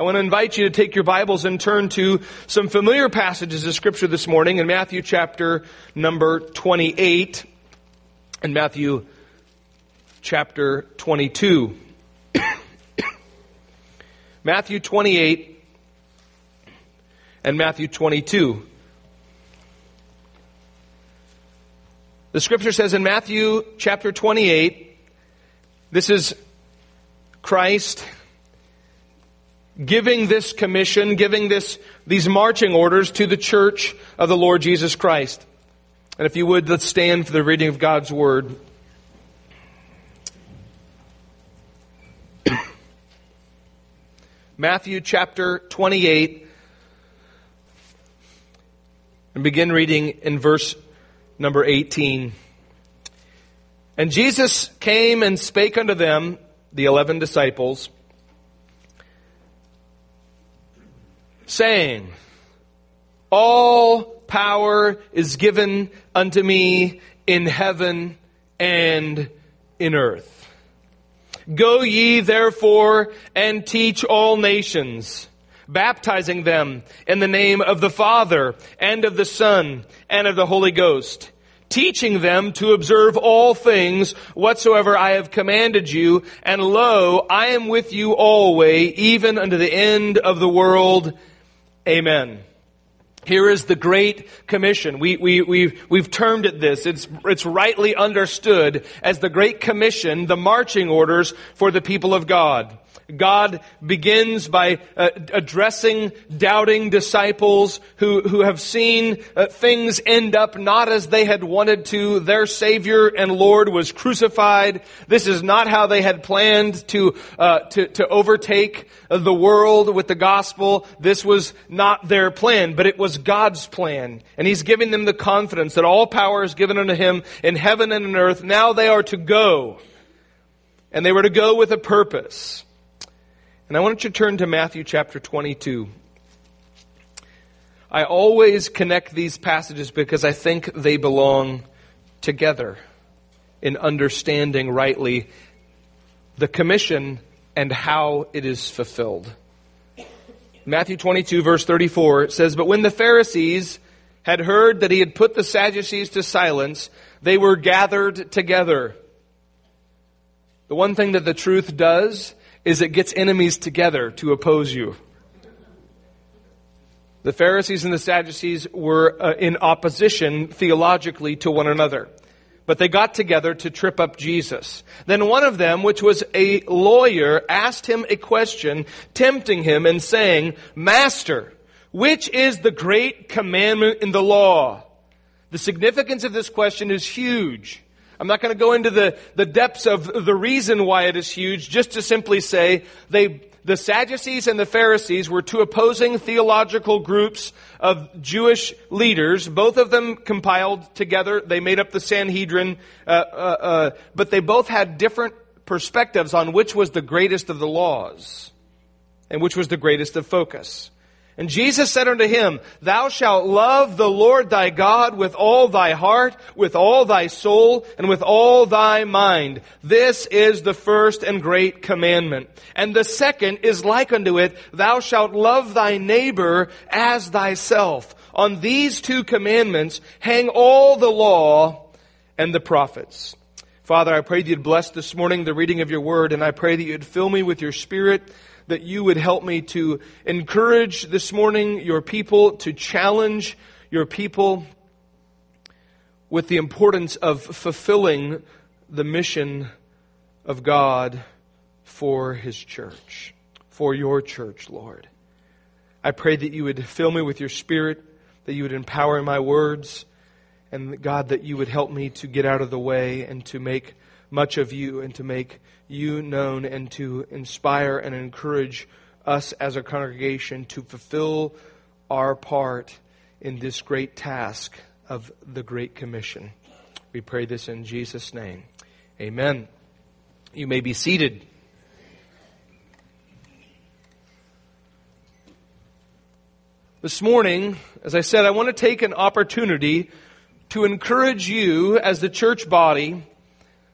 I want to invite you to take your Bibles and turn to some familiar passages of Scripture this morning in Matthew chapter number 28 and Matthew chapter 22. Matthew 28 and Matthew 22. The Scripture says in Matthew chapter 28, this is Christ giving this commission, giving these marching orders to the church of the Lord Jesus Christ. And if you would, let's stand for the reading of God's Word. Matthew chapter 28, and begin reading in verse number 18. And Jesus came and spake unto them, the 11 disciples, saying, All power is given unto me in heaven and in earth. Go ye therefore and teach all nations, baptizing them in the name of the Father and of the Son and of the Holy Ghost, teaching them to observe all things whatsoever I have commanded you. And lo, I am with you always, even unto the end of the world. Amen. Here is the Great Commission. We've termed it this. It's rightly understood as the Great Commission, the marching orders for the people of God. God begins by addressing doubting disciples who have seen things end up not as they had wanted to. Their Savior and Lord was crucified. This is not how they had planned to overtake the world with the gospel. This was not their plan, but it was God's plan. And He's giving them the confidence that all power is given unto Him in heaven and on earth. Now they are to go. And they were to go with a purpose. And I want you to turn to Matthew chapter 22. I always connect these passages because I think they belong together in understanding rightly the commission and how it is fulfilled. Matthew 22 verse 34 says, But when the Pharisees had heard that He had put the Sadducees to silence, they were gathered together. The one thing that the truth does is it gets enemies together to oppose you. The Pharisees and the Sadducees were in opposition theologically to one another. But they got together to trip up Jesus. Then one of them, which was a lawyer, asked Him a question, tempting Him and saying, Master, which is the great commandment in the law? The significance of this question is huge. I'm not going to go into the depths of the reason why it is huge, just to simply say the Sadducees and the Pharisees were two opposing theological groups of Jewish leaders. Both of them compiled together. They made up the Sanhedrin, but they both had different perspectives on which was the greatest of the laws and which was the greatest of focus. And Jesus said unto him, Thou shalt love the Lord thy God with all thy heart, with all thy soul, and with all thy mind. This is the first and great commandment. And the second is like unto it, Thou shalt love thy neighbor as thyself. On these two commandments hang all the law and the prophets. Father, I pray that you'd bless this morning the reading of your word, and I pray that you'd fill me with your Spirit, that you would help me to encourage this morning your people, to challenge your people with the importance of fulfilling the mission of God for His church, for your church, Lord. I pray that you would fill me with your Spirit, that you would empower my words, and God, that you would help me to get out of the way and to make much of you and to make you known and to inspire and encourage us as a congregation to fulfill our part in this great task of the Great Commission. We pray this in Jesus' name. Amen. You may be seated. This morning, as I said, I want to take an opportunity to encourage you as the church body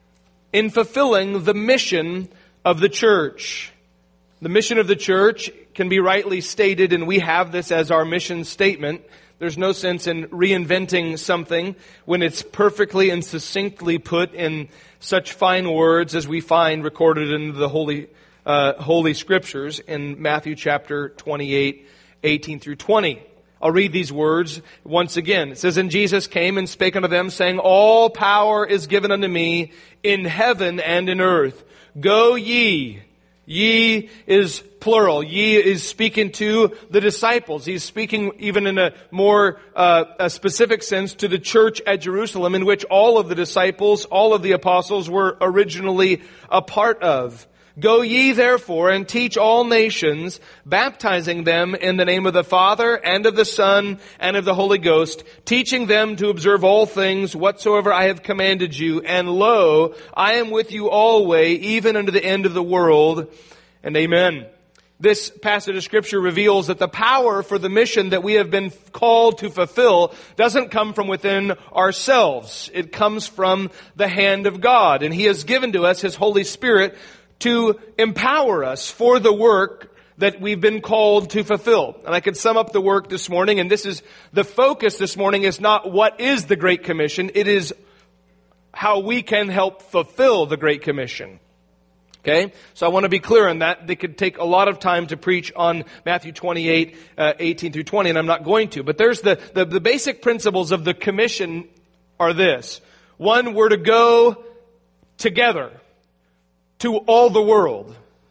in fulfilling the mission of the church. The mission of the church can be rightly stated, and we have this as our mission statement. There's no sense in reinventing something when it's perfectly and succinctly put in such fine words as we find recorded in the Holy Scriptures in Matthew chapter 28, 18 through 20. I'll read these words once again. It says, "And Jesus came and spake unto them, saying, All power is given unto me in heaven and in earth. Go ye." Ye is plural. Ye is speaking to the disciples. He's speaking even in a more a specific sense to the church at Jerusalem, in which all of the disciples, all of the apostles were originally a part of. "Go ye therefore and teach all nations, baptizing them in the name of the Father and of the Son and of the Holy Ghost, teaching them to observe all things whatsoever I have commanded you. And lo, I am with you always, even unto the end of the world. And amen." This passage of Scripture reveals that the power for the mission that we have been called to fulfill doesn't come from within ourselves. It comes from the hand of God. And He has given to us His Holy Spirit to empower us for the work that we've been called to fulfill. And I could sum up the work this morning, and this is the focus this morning is not what is the Great Commission, it is how we can help fulfill the Great Commission. Okay? So I want to be clear on that. They could take a lot of time to preach on Matthew 28, 18 through 20, and I'm not going to. But there's the basic principles of the commission are this. One, we're to go together to all the world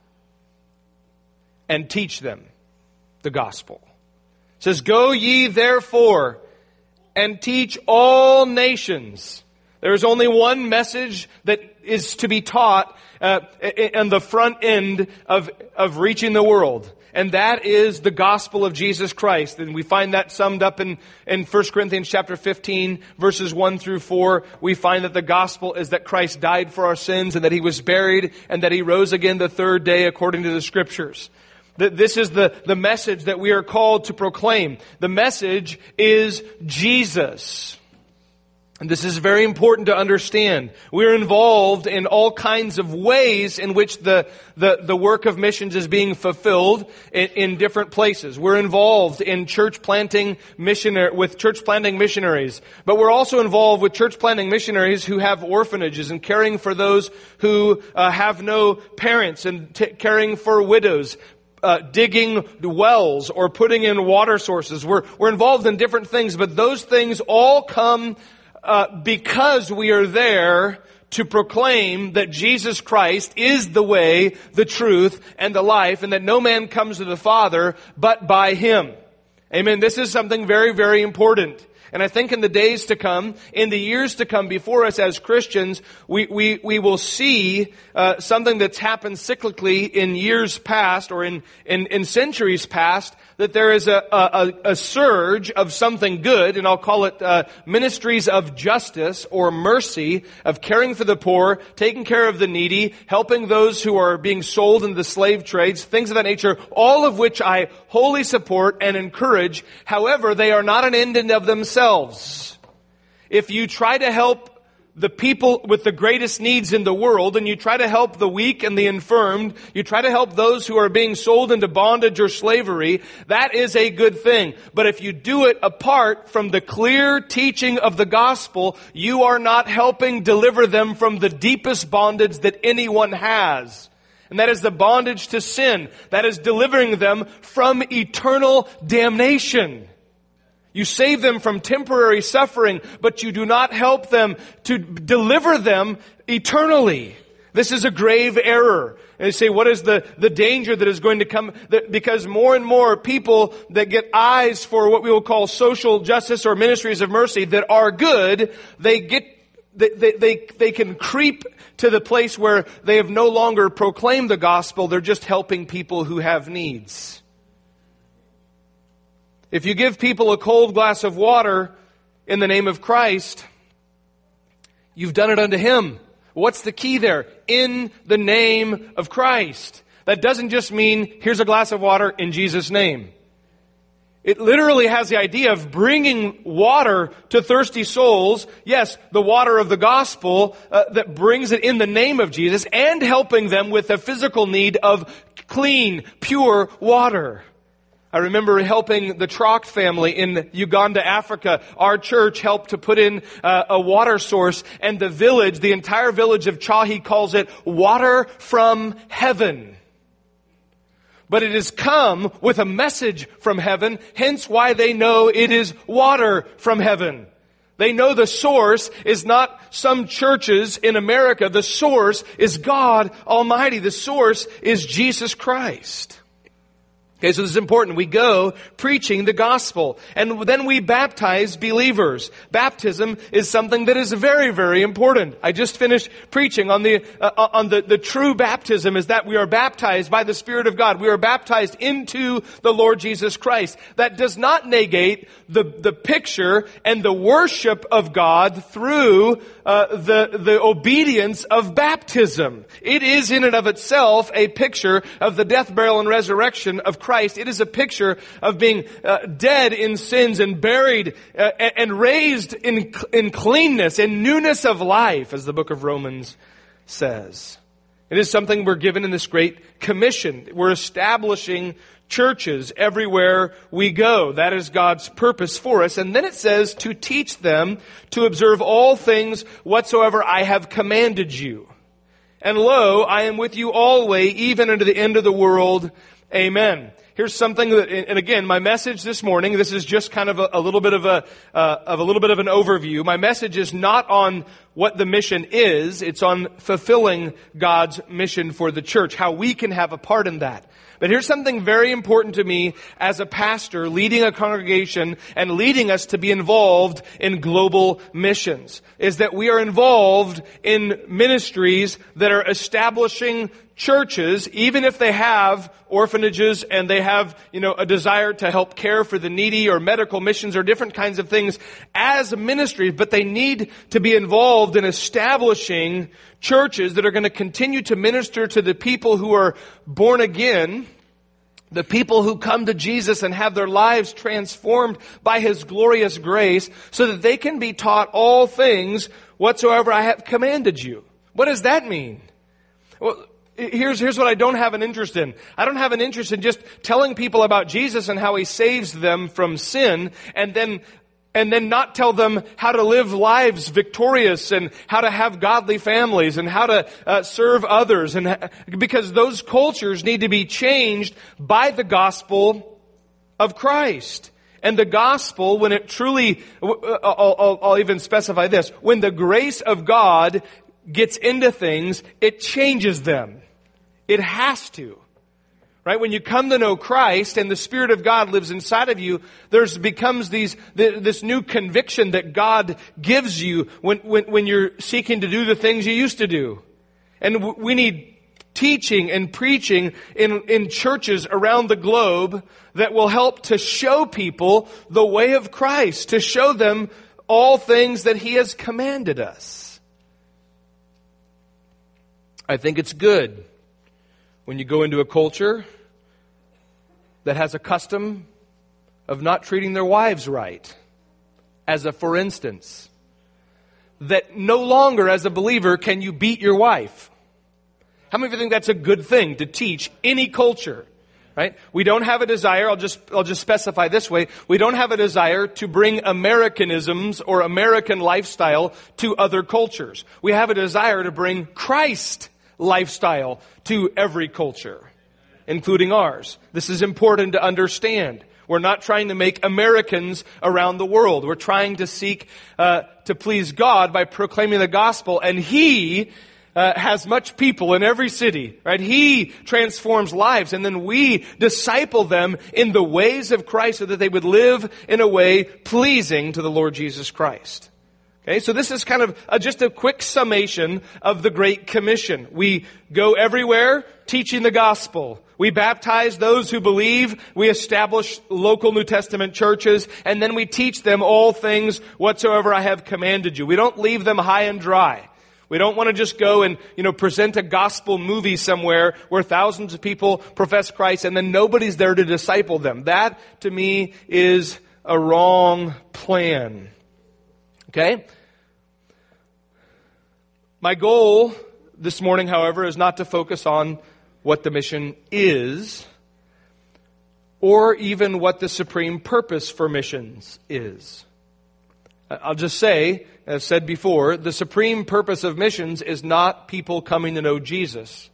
and teach them the gospel. It says, "Go ye therefore and teach all nations." There is only one message that is to be taught on the front end of reaching the world. And that is the gospel of Jesus Christ. And we find that summed up in 1 Corinthians chapter 15, verses 1 through 4. We find that the gospel is that Christ died for our sins and that He was buried and that He rose again the third day according to the Scriptures. This is the message that we are called to proclaim. The message is Jesus. And this is very important to understand. We're involved in all kinds of ways in which the work of missions is being fulfilled in different places. We're involved in church planting with church planting missionaries. But we're also involved with church planting missionaries who have orphanages and caring for those who have no parents and caring for widows. Digging wells or putting in water sources. We're involved in different things, but those things all come because we are there to proclaim that Jesus Christ is the way, the truth, and the life, and that no man comes to the Father but by Him. Amen. This is something very, very important. And I think in the days to come, in the years to come before us as Christians, we will see something that's happened cyclically in years past or in centuries past, that there is a surge of something good, and I'll call it ministries of justice or mercy, of caring for the poor, taking care of the needy, helping those who are being sold into the slave trades, things of that nature, all of which I wholly support and encourage. However, they are not an end in of themselves. If you try to help the people with the greatest needs in the world, and you try to help the weak and the infirmed, you try to help those who are being sold into bondage or slavery, that is a good thing. But if you do it apart from the clear teaching of the gospel, you are not helping deliver them from the deepest bondage that anyone has. And that is the bondage to sin. That is delivering them from eternal damnation. You save them from temporary suffering, but you do not help them to deliver them eternally. This is a grave error. And you say, what is the danger that is going to come? Because more and more people that get eyes for what we will call social justice or ministries of mercy that are good, they can creep to the place where they have no longer proclaimed the gospel. They're just helping people who have needs. If you give people a cold glass of water in the name of Christ, you've done it unto Him. What's the key there? In the name of Christ. That doesn't just mean, here's a glass of water in Jesus' name. It literally has the idea of bringing water to thirsty souls. Yes, the water of the gospel that brings it in the name of Jesus, and helping them with the physical need of clean, pure water. I remember helping the Trocht family in Uganda, Africa. Our church helped to put in a water source, and the entire village of Chahi calls it water from heaven. But it has come with a message from heaven, hence why they know it is water from heaven. They know the source is not some churches in America. The source is God Almighty. The source is Jesus Christ. Okay, so this is important. We go preaching the gospel, and then we baptize believers. Baptism is something that is very, very important. I just finished preaching on the true baptism is that we are baptized by the Spirit of God. We are baptized into the Lord Jesus Christ. That does not negate the picture and the worship of God through the obedience of baptism. It is in and of itself a picture of the death, burial, and resurrection of Christ. It is a picture of being dead in sins and buried and raised in cleanness and newness of life, as the book of Romans says. It is something we're given in this great commission. We're establishing churches everywhere we go. That is God's purpose for us. And then it says to teach them to observe all things whatsoever I have commanded you. And lo, I am with you always, even unto the end of the world. Amen. Here's something that, and again, my message this morning, this is just kind of a little bit of an overview. My message is not on what the mission is. It's on fulfilling God's mission for the church, how we can have a part in that. But here's something very important to me as a pastor leading a congregation and leading us to be involved in global missions, is that we are involved in ministries that are establishing churches, even if they have orphanages and they have, a desire to help care for the needy or medical missions or different kinds of things as ministries, but they need to be involved in establishing churches that are going to continue to minister to the people who are born again, the people who come to Jesus and have their lives transformed by His glorious grace, so that they can be taught all things whatsoever I have commanded you. What does that mean? Well, Here's what I don't have an interest in. I don't have an interest in just telling people about Jesus and how He saves them from sin, and then not tell them how to live lives victorious and how to have godly families and how to serve others, and because those cultures need to be changed by the gospel of Christ. And the gospel, when it truly, I'll even specify this, when the grace of God gets into things, it changes them. It has to. Right? When you come to know Christ and the Spirit of God lives inside of you, becomes this new conviction that God gives you when you're seeking to do the things you used to do. And we need teaching and preaching in churches around the globe that will help to show people the way of Christ, to show them all things that He has commanded us. I think it's good when you go into a culture that has a custom of not treating their wives right, as a for instance, that no longer as a believer can you beat your wife. How many of you think that's a good thing to teach any culture? Right? We don't have a desire, I'll just specify this way, we don't have a desire to bring Americanisms or American lifestyle to other cultures. We have a desire to bring Christ lifestyle to every culture, including ours. This is important to understand. We're not trying to make Americans around the world. We're trying to seek to please God by proclaiming the gospel, and He has much people in every city, right? He transforms lives, and then we disciple them in the ways of Christ so that they would live in a way pleasing to the Lord Jesus Christ. Okay, so this is kind of just a quick summation of the Great Commission. We go everywhere teaching the gospel. We baptize those who believe. We establish local New Testament churches. And then we teach them all things whatsoever I have commanded you. We don't leave them high and dry. We don't want to just go and, present a gospel movie somewhere where thousands of people profess Christ and then nobody's there to disciple them. That, to me, is a wrong plan. Okay? My goal this morning, however, is not to focus on what the mission is, or even what the supreme purpose for missions is. I'll just say, as said before, the supreme purpose of missions is not people coming to know Jesus.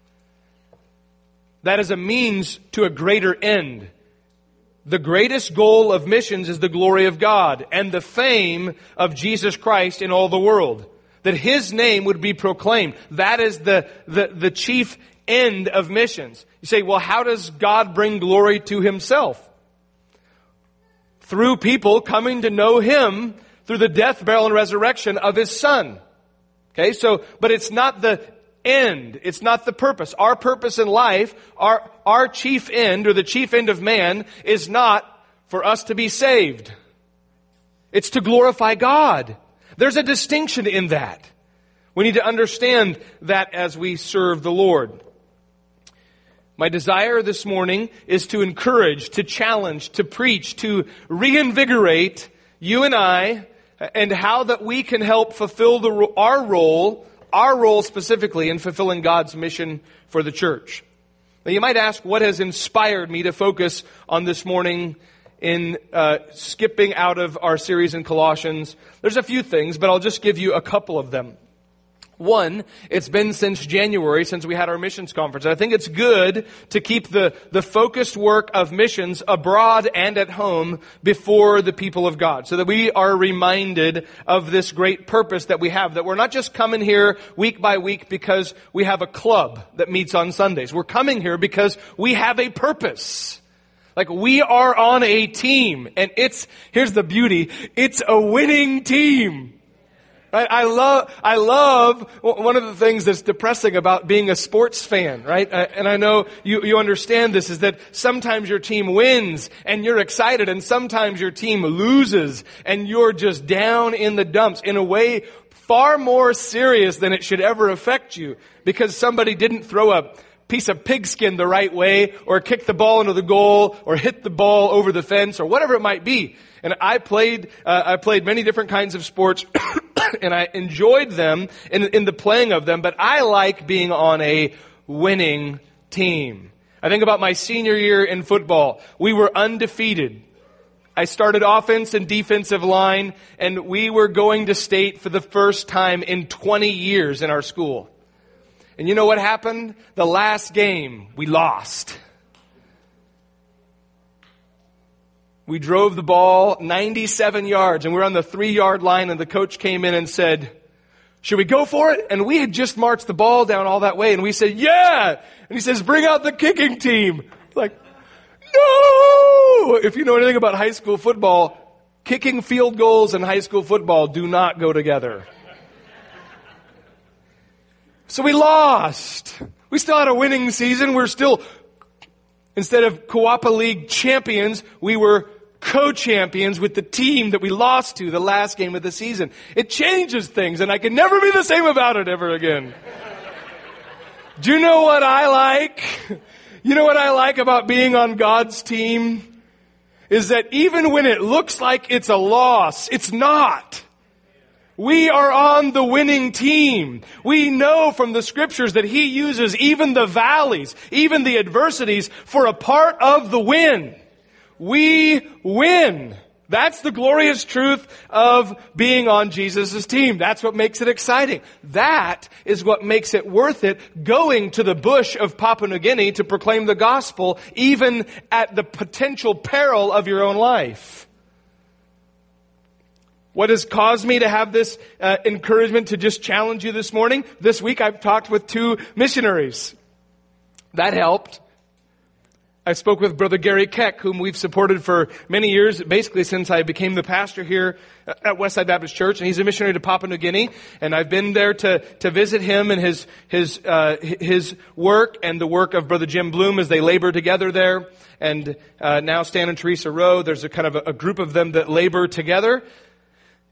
That is a means to a greater end. The greatest goal of missions is the glory of God and the fame of Jesus Christ in all the world. That His name would be proclaimed. That is the chief end of missions. You say, well, how does God bring glory to Himself? Through people coming to know Him through the death, burial, and resurrection of His Son. Okay, but it's not the end. It's not the purpose. Our purpose in life, our chief end, or the chief end of man, is not for us to be saved. It's to glorify God. There's a distinction in that. We need to understand that as we serve the Lord. My desire this morning is to encourage, to challenge, to preach, to reinvigorate you and I, and how that we can help fulfill our role specifically in fulfilling God's mission for the church. Now you might ask, what has inspired me to focus on this morning in skipping out of our series in Colossians? There's a few things, but I'll just give you a couple of them. One, it's been since January, since we had our missions conference. I think it's good to keep the focused work of missions abroad and at home before the people of God, so that we are reminded of this great purpose that we have, that we're not just coming here week by week because we have a club that meets on Sundays. We're coming here because we have a purpose. Like, we are on a team, and here's the beauty, it's a winning team. Right? I love one of the things that's depressing about being a sports fan, right? And I know you understand this, is that sometimes your team wins and you're excited, and sometimes your team loses and you're just down in the dumps in a way far more serious than it should ever affect you, because somebody didn't throw a piece of pigskin the right way, or kick the ball into the goal, or hit the ball over the fence, or whatever it might be. And I played many different kinds of sports, and I enjoyed them in the playing of them, but I like being on a winning team. I think about my senior year in football. We were undefeated. I started offense and defensive line, and we were going to state for the first time in 20 years in our school. And you know what happened? The last game, we lost. We drove the ball 97 yards, and we were on the 3-yard line, and the coach came in and said, should we go for it? And we had just marched the ball down all that way, and we said, yeah! And he says, bring out the kicking team. Like, no! If you know anything about high school football, kicking field goals and high school football do not go together. So we lost. We still had a winning season. We're still, instead of Coapa League champions, we were co-champions with the team that we lost to the last game of the season. It changes things, and I can never be the same about it ever again. Do you know what I like? You know what I like about being on God's team? Is that even when it looks like it's a loss, it's not. We are on the winning team. We know from the scriptures that He uses even the valleys, even the adversities, for a part of the win. We win. That's the glorious truth of being on Jesus' team. That's what makes it exciting. That is what makes it worth it, going to the bush of Papua New Guinea to proclaim the gospel, even at the potential peril of your own life. What has caused me to have this encouragement to just challenge you this morning? This week I've talked with 2 missionaries. That helped. I spoke with Brother Gary Keck, whom we've supported for many years, basically since I became the pastor here at Westside Baptist Church, and he's a missionary to Papua New Guinea, and I've been there to visit him and his work and the work of Brother Jim Bloom as they labor together there. And now Stan and Teresa Rowe, there's a kind of a group of them that labor together.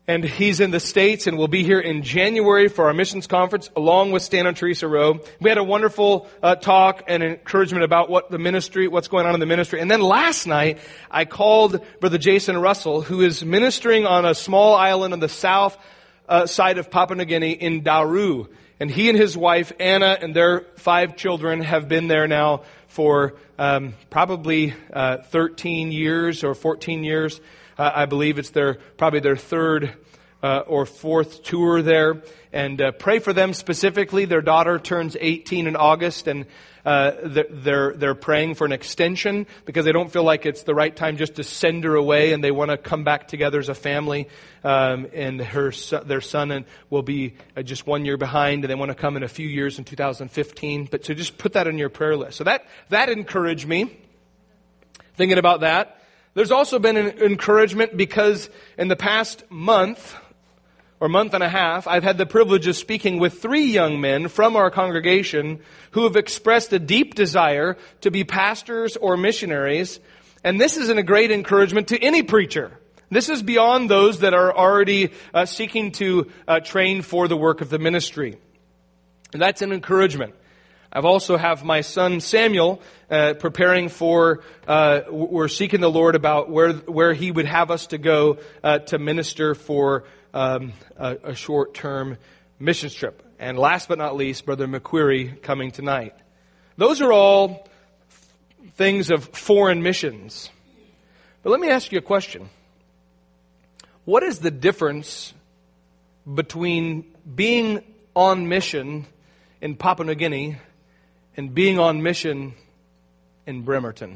And he's in the States and will be here in January for our missions conference along with Stan and Teresa Rowe. We had a wonderful talk and encouragement about what's going on in the ministry. And then last night, I called Brother Jason Russell, who is ministering on a small island on the south side of Papua New Guinea in Nauru. And he and his wife, Anna, and their 5 children have been there now for probably 13 years or 14 years. I believe it's probably their 3rd or 4th tour there. And pray for them specifically. Their daughter turns 18 in August, and they're praying for an extension because they don't feel like it's the right time just to send her away, and they want to come back together as a family. And their son will be just 1 year behind, and they want to come in a few years in 2015. But so just put that on your prayer list. So that encouraged me, thinking about that. There's also been an encouragement because in the past month or month and a half, I've had the privilege of speaking with 3 young men from our congregation who have expressed a deep desire to be pastors or missionaries. And this is a great encouragement to any preacher. This is beyond those that are already seeking to train for the work of the ministry. And that's an encouragement. I've also have my son Samuel preparing for, we're seeking the Lord about where he would have us to go to minister for a short-term missions trip. And last but not least, Brother McQuarrie coming tonight. Those are all things of foreign missions. But let me ask you a question. What is the difference between being on mission in Papua New Guinea and being on mission in Bremerton?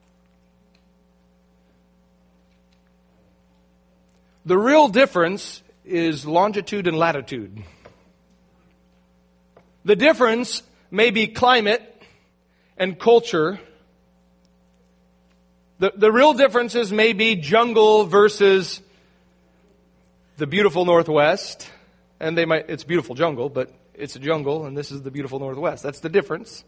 The real difference is longitude and latitude. The difference may be climate and culture. The real differences may be jungle versus the beautiful Northwest. And it's beautiful jungle, but it's a jungle, and this is the beautiful Northwest. That's the difference.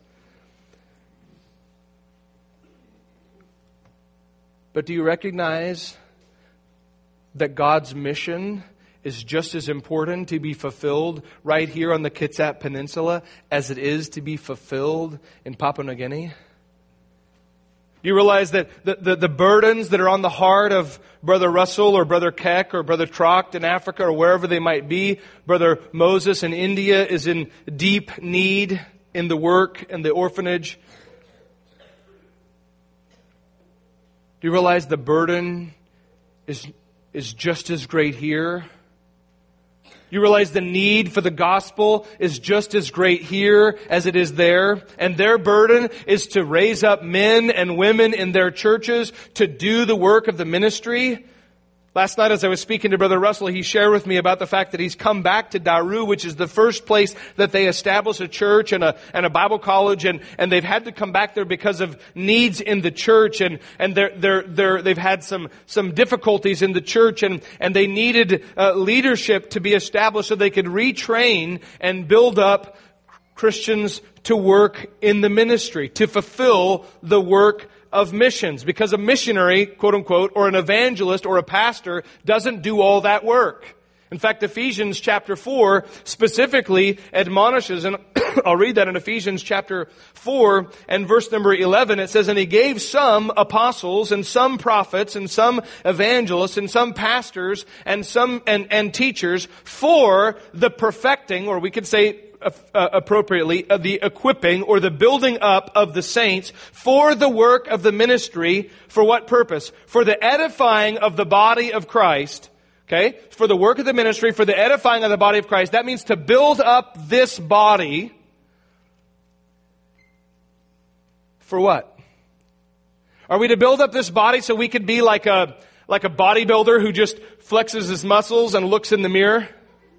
But do you recognize that God's mission is just as important to be fulfilled right here on the Kitsap Peninsula as it is to be fulfilled in Papua New Guinea? You realize that the burdens that are on the heart of Brother Russell or Brother Keck or Brother Trocht in Africa or wherever they might be, Brother Moses in India is in deep need in the work and the orphanage. Do you realize the burden is just as great here? You realize the need for the gospel is just as great here as it is there. And their burden is to raise up men and women in their churches to do the work of the ministry. Last night as I was speaking to Brother Russell, he shared with me about the fact that he's come back to Nauru, which is the first place that they established a church and a Bible college, and they've had to come back there because of needs in the church, and they've had some difficulties in the church, and they needed leadership to be established so they could retrain and build up Christians to work in the ministry, to fulfill the work of missions, because a missionary, quote unquote, or an evangelist or a pastor doesn't do all that work. In fact, Ephesians chapter 4 specifically admonishes, and I'll read that in Ephesians chapter 4 and verse number 11. It says, "And he gave some apostles and some prophets and some evangelists and some pastors and some and teachers for the perfecting," or we could say appropriately, of the equipping or the building up of the saints for the work of the ministry. For what purpose? For the edifying of the body of Christ. Okay? For the work of the ministry, for the edifying of the body of Christ. That means to build up this body. For what? Are we to build up this body so we could be like a bodybuilder who just flexes his muscles and looks in the mirror?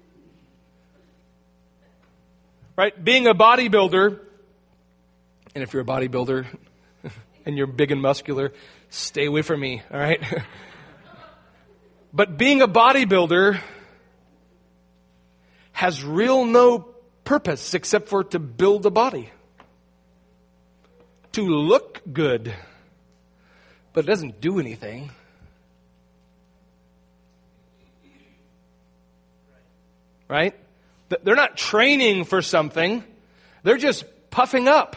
Right? Being a bodybuilder, and if you're a bodybuilder and you're big and muscular, stay away from me, all right? But being a bodybuilder has real no purpose except for to build a body. To look good, but it doesn't do anything. right? They're not training for something. They're just puffing up.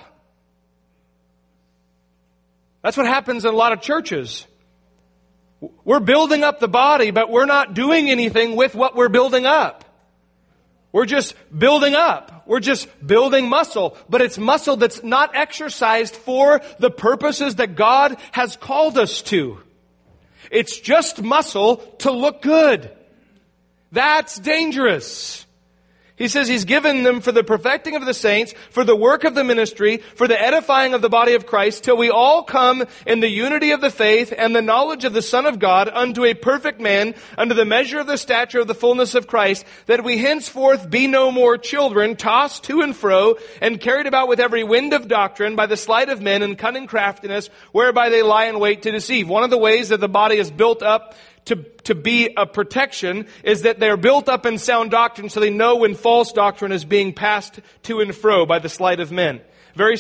That's what happens in a lot of churches. We're building up the body, but we're not doing anything with what we're building up. We're just building up. We're just building muscle, but it's muscle that's not exercised for the purposes that God has called us to. It's just muscle to look good. That's dangerous. He says He's given them for the perfecting of the saints, for the work of the ministry, for the edifying of the body of Christ, till we all come in the unity of the faith and the knowledge of the Son of God unto a perfect man, unto the measure of the stature of the fullness of Christ, that we henceforth be no more children, tossed to and fro, and carried about with every wind of doctrine by the sleight of men and cunning craftiness, whereby they lie in wait to deceive. One of the ways that the body is built up to be a protection is that they're built up in sound doctrine so they know when false doctrine is being passed to and fro by the sleight of men. Very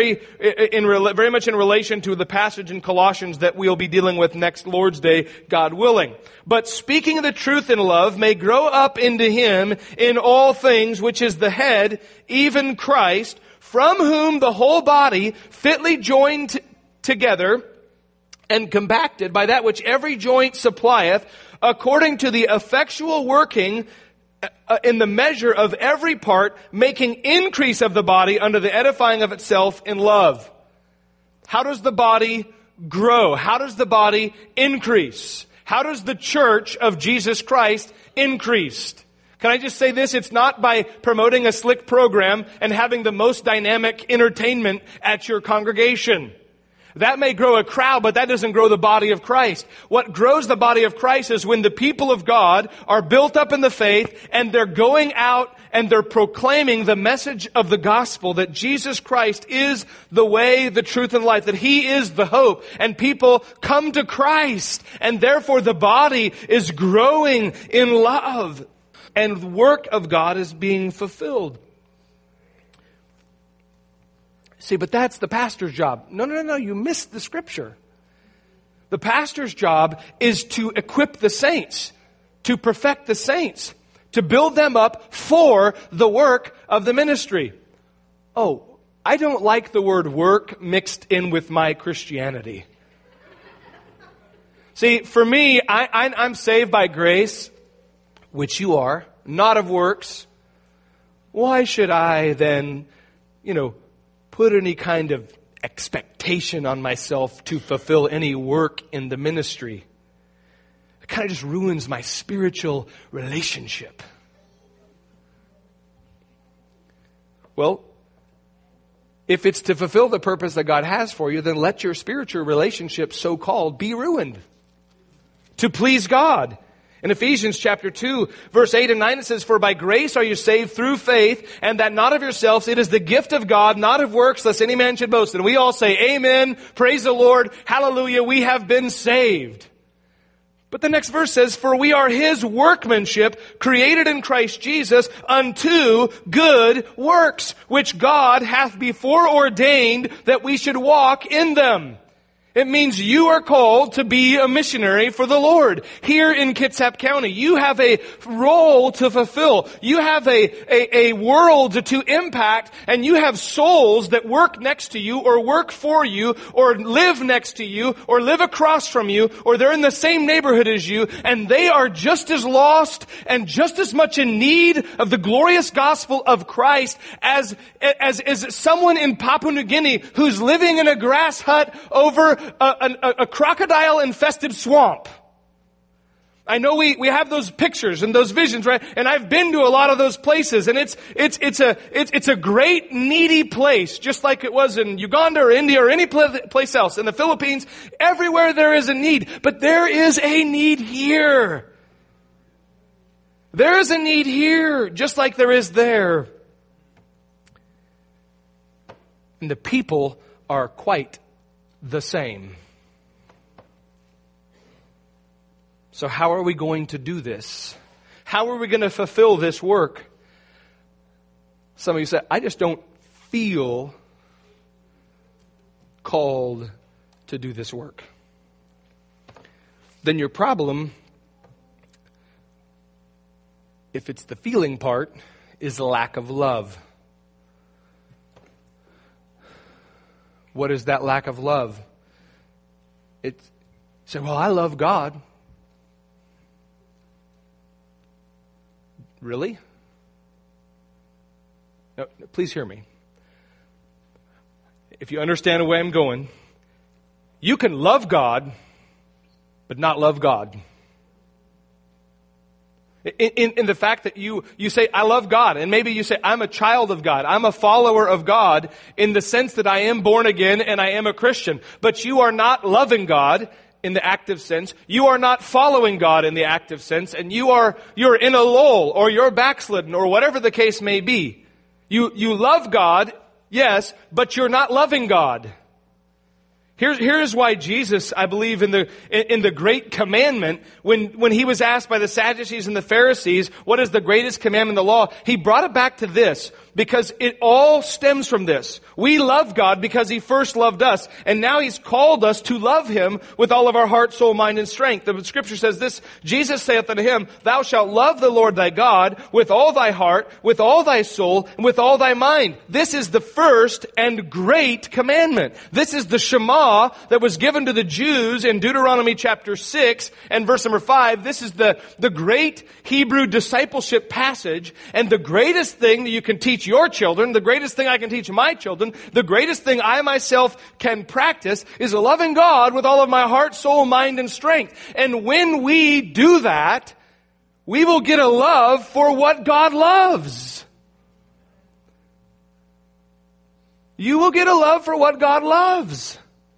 much in relation to the passage in Colossians that we'll be dealing with next Lord's Day, God willing. But speaking of the truth in love may grow up into Him in all things, which is the head, even Christ, from whom the whole body fitly joined together and compacted by that which every joint supplieth, according to the effectual working in the measure of every part, making increase of the body unto the edifying of itself in love. How does the body grow? How does the body increase? How does the church of Jesus Christ increase? Can I just say this? It's not by promoting a slick program and having the most dynamic entertainment at your congregation. That may grow a crowd, but that doesn't grow the body of Christ. What grows the body of Christ is when the people of God are built up in the faith and they're going out and they're proclaiming the message of the gospel that Jesus Christ is the way, the truth, and life, that He is the hope. And people come to Christ, and therefore the body is growing in love and the work of God is being fulfilled. See, but that's the pastor's job. No, you missed the scripture. The pastor's job is to equip the saints, to perfect the saints, to build them up for the work of the ministry. Oh, I don't like the word work mixed in with my Christianity. See, for me, I'm saved by grace, which you are, not of works. Why should I then, put any kind of expectation on myself to fulfill any work in the ministry? It kind of just ruins my spiritual relationship. Well, if it's to fulfill the purpose that God has for you, then let your spiritual relationship, so-called, be ruined to please God. In Ephesians chapter 2, verse 8 and 9, it says, "For by grace are you saved through faith, and that not of yourselves. It is the gift of God, not of works, lest any man should boast." And we all say, amen, praise the Lord, hallelujah, we have been saved. But the next verse says, "For we are His workmanship, created in Christ Jesus, unto good works, which God hath before ordained that we should walk in them." It means you are called to be a missionary for the Lord. Here in Kitsap County, you have a role to fulfill. You have a world to impact, and you have souls that work next to you, or work for you, or live next to you, or live across from you, or they're in the same neighborhood as you, and they are just as lost and just as much in need of the glorious gospel of Christ as someone in Papua New Guinea who's living in a grass hut over a crocodile-infested swamp. I know we have those pictures and those visions, right? And I've been to a lot of those places, and it's a great needy place, just like it was in Uganda or India or any place else. In the Philippines, everywhere there is a need, but there is a need here. There is a need here, just like there is there. And the people are quite the same. So how are we going to do this? How are we going to fulfill this work? Some of you say, I just don't feel called to do this work. Then your problem if it's the feeling part, is the lack of love. What is that lack of love? It's say, well, I love God. Really? No, please hear me. If you understand the way I'm going, you can love God, but not love God. In the fact that you say, I love God, and maybe you say, I'm a child of God, I'm a follower of God, in the sense that I am born again and I am a Christian, but you are not loving God in the active sense, you are not following God in the active sense, and you're in a lull, or you're backslidden, or whatever the case may be. You love God, yes, but you're not loving God. Here's why Jesus, I believe, in the great commandment, when he was asked by the Sadducees and the Pharisees, what is the greatest commandment in the law? He brought it back to this, because it all stems from this. We love God because He first loved us, and now He's called us to love Him with all of our heart, soul, mind, and strength. The Scripture says this, Jesus saith unto him, Thou shalt love the Lord thy God with all thy heart, with all thy soul, and with all thy mind. This is the first and great commandment. This is the Shema that was given to the Jews in Deuteronomy chapter 6 and verse number 5. This is the great Hebrew discipleship passage, and the greatest thing that you can teach your children, the greatest thing I can teach my children, the greatest thing I myself can practice is loving God with all of my heart, soul, mind, and strength. And when we do that, we will get a love for what God loves. You will get a love for what God loves.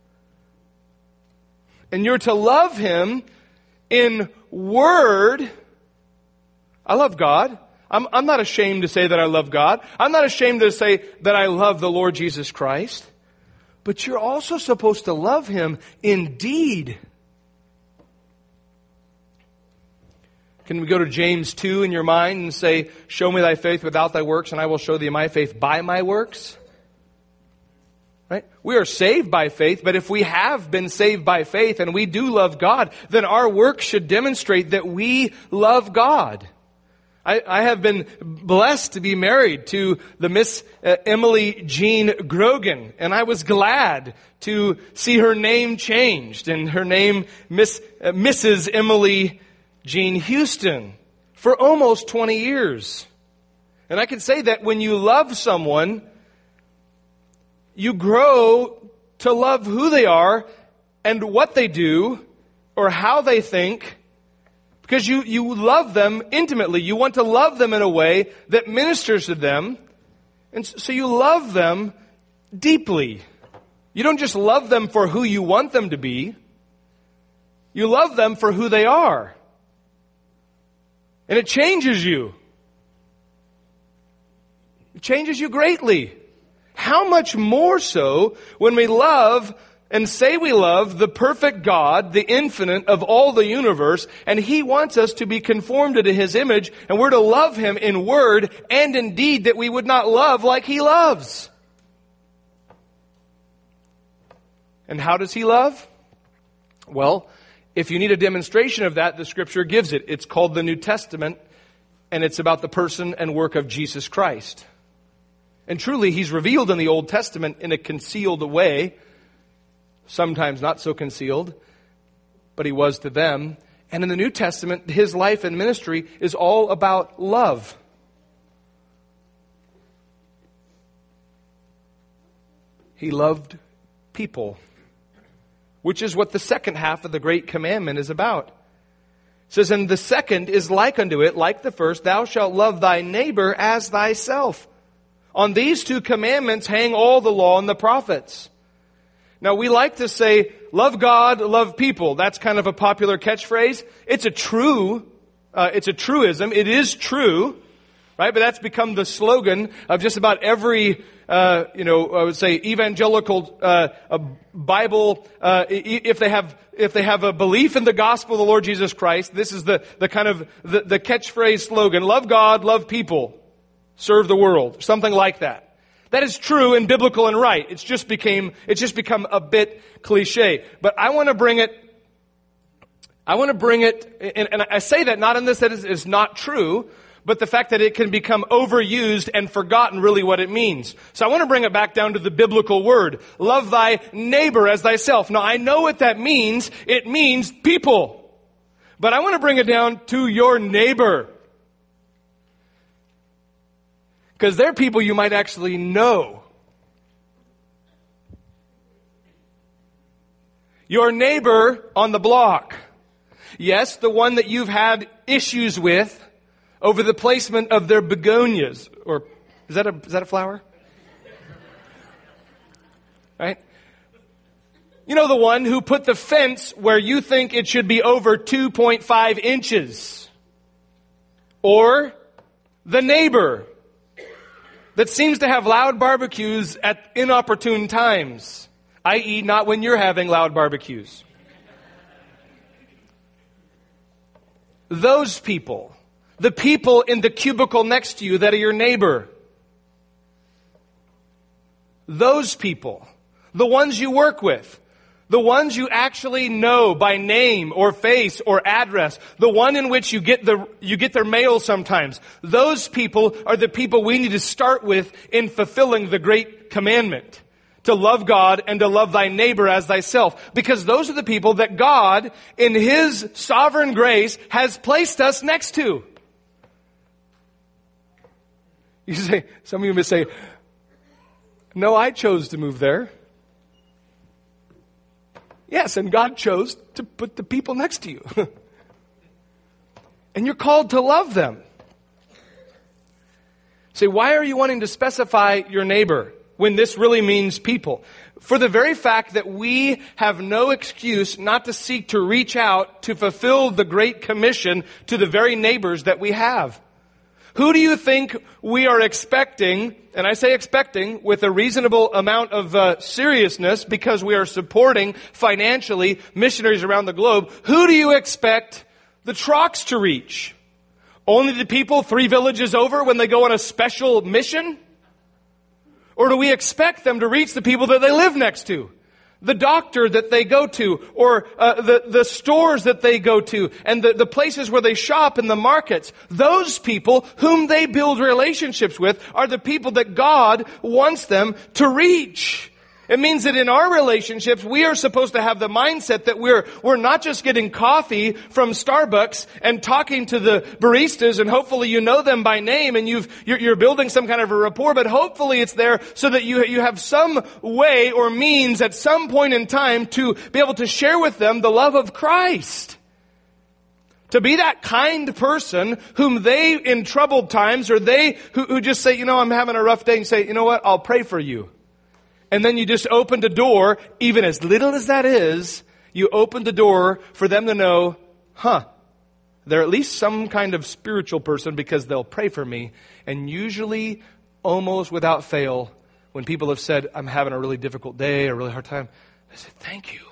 And you're to love Him in word. I love God. I'm not ashamed to say that I love God. I'm not ashamed to say that I love the Lord Jesus Christ. But you're also supposed to love Him in deed. Can we go to James 2 in your mind and say, show me thy faith without thy works, and I will show thee my faith by my works? Right? We are saved by faith, but if we have been saved by faith and we do love God, then our work should demonstrate that we love God. I have been blessed to be married to the Miss Emily Jean Grogan, and I was glad to see her name changed, and her name Mrs. Emily Jean Houston, for almost 20 years. And I can say that when you love someone, you grow to love who they are and what they do or how they think, because you love them intimately. You want to love them in a way that ministers to them. And so you love them deeply. You don't just love them for who you want them to be. You love them for who they are. And it changes you. It changes you greatly. How much more so when we love and say we love the perfect God, the infinite of all the universe, and He wants us to be conformed to His image, and we're to love Him in word and in deed that we would not love like He loves. And how does He love? Well, if you need a demonstration of that, the Scripture gives it. It's called the New Testament, and it's about the person and work of Jesus Christ. And truly, He's revealed in the Old Testament in a concealed way, sometimes not so concealed, but He was to them. And in the New Testament, His life and ministry is all about love. He loved people, which is what the second half of the Great Commandment is about. It says, and the second is like unto it, like the first, thou shalt love thy neighbor as thyself. On these two commandments hang all the law and the prophets. Now, we like to say, love God, love people. That's kind of a popular catchphrase. It's a truism. It is true, right? But that's become the slogan of just about every, I would say evangelical, Bible, if they have a belief in the gospel of the Lord Jesus Christ, this is the kind of the catchphrase slogan, love God, love people, serve the world, something like that. That is true and biblical and right. It's just become a bit cliche. But I want to bring it, and I say that not in this that it's not true, but the fact that it can become overused and forgotten really what it means. So I want to bring it back down to the biblical word. Love thy neighbor as thyself. Now I know what that means. It means people. But I want to bring it down to your neighbor. Because they're people you might actually know. Your neighbor on the block. Yes, the one that you've had issues with over the placement of their begonias. Or, is that a flower? Right? You know, the one who put the fence where you think it should be over 2.5 inches. Or the neighbor that seems to have loud barbecues at inopportune times, i.e. not when you're having loud barbecues. Those people, the people in the cubicle next to you that are your neighbor, those people, the ones you work with, the ones you actually know by name or face or address, the one in which you get their mail sometimes, those people are the people we need to start with in fulfilling the great commandment. To love God and to love thy neighbor as thyself. Because those are the people that God, in His sovereign grace, has placed us next to. You say, some of you may say, no, I chose to move there. Yes, and God chose to put the people next to you. And you're called to love them. Say, why are you wanting to specify your neighbor when this really means people? For the very fact that we have no excuse not to seek to reach out to fulfill the Great Commission to the very neighbors that we have. Who do you think we are expecting, and I say expecting with a reasonable amount of seriousness because we are supporting financially missionaries around the globe, who do you expect the trucks to reach? Only the people 3 villages over when they go on a special mission? Or do we expect them to reach the people that they live next to? The doctor that they go to, or the stores that they go to, and the places where they shop in the markets. Those people whom they build relationships with are the people that God wants them to reach. It means that in our relationships, we are supposed to have the mindset that we're not just getting coffee from Starbucks and talking to the baristas, and hopefully you know them by name and you're building some kind of a rapport, but hopefully it's there so that you have some way or means at some point in time to be able to share with them the love of Christ. To be that kind person whom they in troubled times, or they who just say, I'm having a rough day, and say, you know what, I'll pray for you. And then you just open the door, even as little as that is, you open the door for them to know, they're at least some kind of spiritual person because they'll pray for me. And usually, almost without fail, when people have said, I'm having a really difficult day, a really hard time, I said, thank you.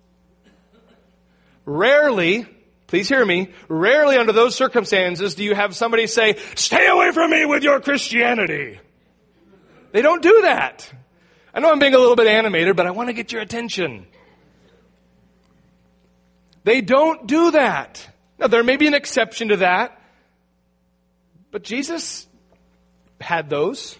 Rarely, please hear me, rarely under those circumstances do you have somebody say, stay away from me with your Christianity. They don't do that. I know I'm being a little bit animated, but I want to get your attention. They don't do that. Now, there may be an exception to that, but Jesus had those.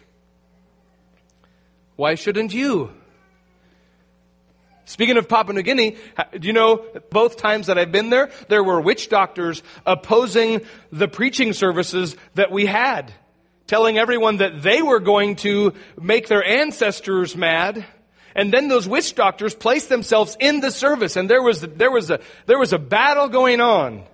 Why shouldn't you? Speaking of Papua New Guinea, do you know, both times that I've been there, there were witch doctors opposing the preaching services that we had, telling everyone that they were going to make their ancestors mad. And then those witch doctors placed themselves in the service, and there was a battle going on.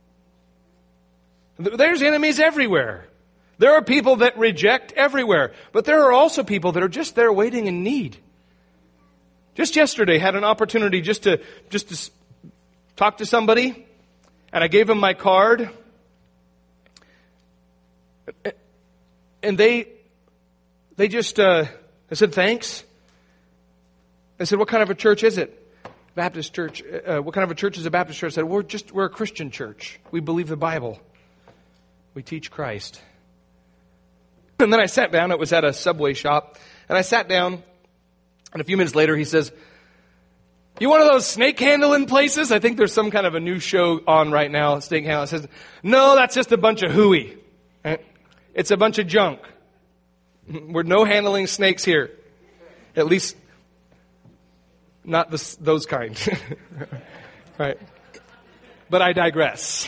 There's enemies everywhere. There are people that reject everywhere, but there are also people that are just there waiting in need. Just yesterday, had an opportunity just to talk to somebody, and I gave them my card. And they just, I said, thanks. I said, what kind of a church is it? Baptist church. What kind of a church is a Baptist church? I said, we're a Christian church. We believe the Bible. We teach Christ. And then I sat down. It was at a Subway shop. And I sat down. And a few minutes later, he says, you one of those snake handling places? I think there's some kind of a new show on right now, snake handling. I says, no, that's just a bunch of hooey. It's a bunch of junk. We're no handling snakes here. At least not those kind. Right. But I digress.